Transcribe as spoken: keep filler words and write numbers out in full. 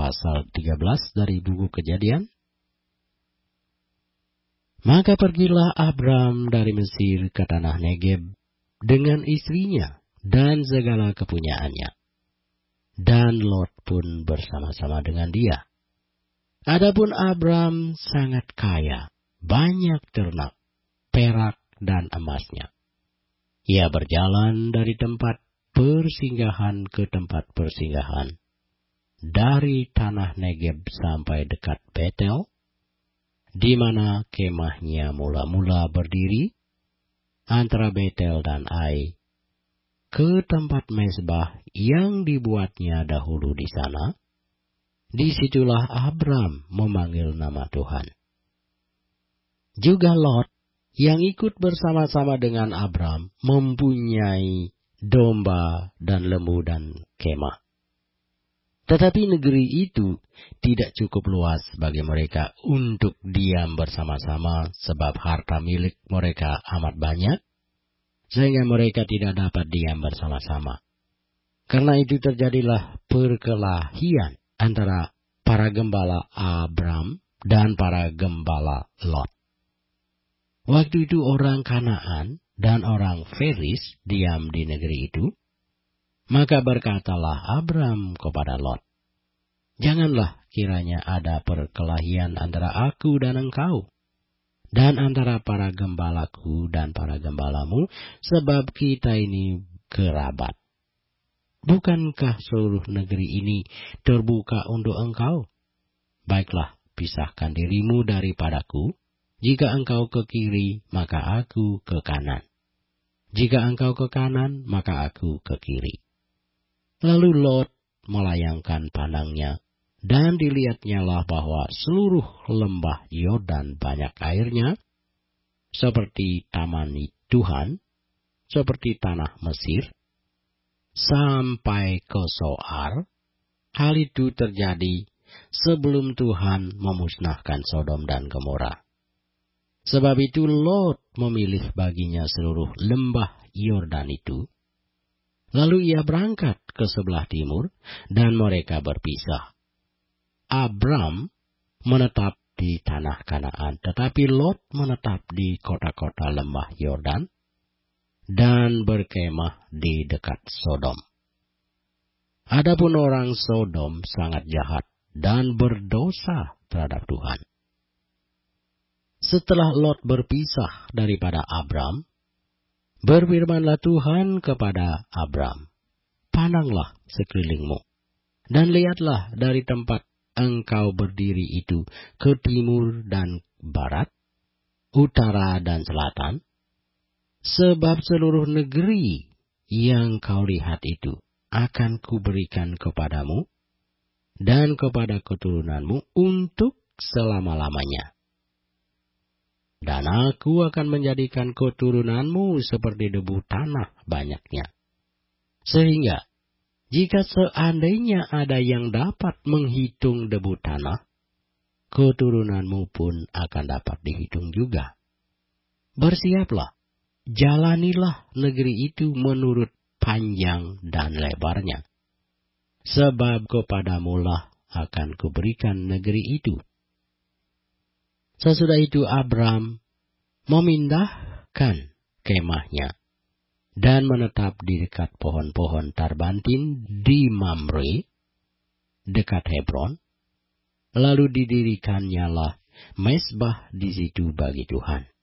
pasal tiga belas dari buku Kejadian. Maka pergilah Abram dari Mesir ke tanah Negeb dengan istrinya dan segala kepunyaannya. Dan Lot pun bersama-sama dengan dia. Adapun Abram sangat kaya, banyak ternak, perak dan emasnya. Ia berjalan dari tempat persinggahan ke tempat persinggahan, dari tanah Negeb sampai dekat Betel, di mana kemahnya mula-mula berdiri, antara Betel dan Ai, ke tempat mezbah yang dibuatnya dahulu di sana. Disitulah Abram memanggil nama Tuhan. Juga Lot yang ikut bersama-sama dengan Abram mempunyai domba dan lembu dan kemah. Tetapi negeri itu tidak cukup luas bagi mereka untuk diam bersama-sama, sebab harta milik mereka amat banyak, sehingga mereka tidak dapat diam bersama-sama. Karena itu terjadilah perkelahian antara para gembala Abram dan para gembala Lot. Waktu itu orang Kanaan dan orang Feris diam di negeri itu. Maka berkatalah Abram kepada Lot, "Janganlah kiranya ada perkelahian antara aku dan engkau, dan antara para gembalaku dan para gembalamu, sebab kita ini kerabat. Bukankah seluruh negeri ini terbuka untuk engkau? Baiklah, pisahkan dirimu daripadaku. Jika engkau ke kiri, maka aku ke kanan. Jika engkau ke kanan, maka aku ke kiri." Lalu Lot melayangkan pandangnya, dan dilihatnyalah bahwa seluruh lembah Yordan banyak airnya, seperti taman Tuhan, seperti tanah Mesir, sampai ke Soar. Hal itu terjadi sebelum Tuhan memusnahkan Sodom dan Gomora. Sebab itu Lot memilih baginya seluruh lembah Yordan itu. Lalu ia berangkat ke sebelah timur, dan mereka berpisah. Abram menetap di tanah Kanaan, tetapi Lot menetap di kota-kota lembah Yordan, dan berkemah di dekat Sodom. Adapun orang Sodom sangat jahat dan berdosa terhadap Tuhan. Setelah Lot berpisah daripada Abram, berfirmanlah Tuhan kepada Abram, "Pandanglah sekelilingmu, dan lihatlah dari tempat engkau berdiri itu ke timur dan barat, utara dan selatan, sebab seluruh negeri yang kau lihat itu akan kuberikan kepadamu dan kepada keturunanmu untuk selama-lamanya. Dan aku akan menjadikan keturunanmu seperti debu tanah banyaknya. Sehingga, jika seandainya ada yang dapat menghitung debu tanah, keturunanmu pun akan dapat dihitung juga. Bersiaplah, jalanilah negeri itu menurut panjang dan lebarnya. Sebab kepadamulah akan kuberikan negeri itu." Sesudah itu Abram memindahkan kemahnya dan menetap di dekat pohon-pohon tarbantin di Mamre, dekat Hebron. Lalu didirikannya lah mezbah di situ bagi Tuhan.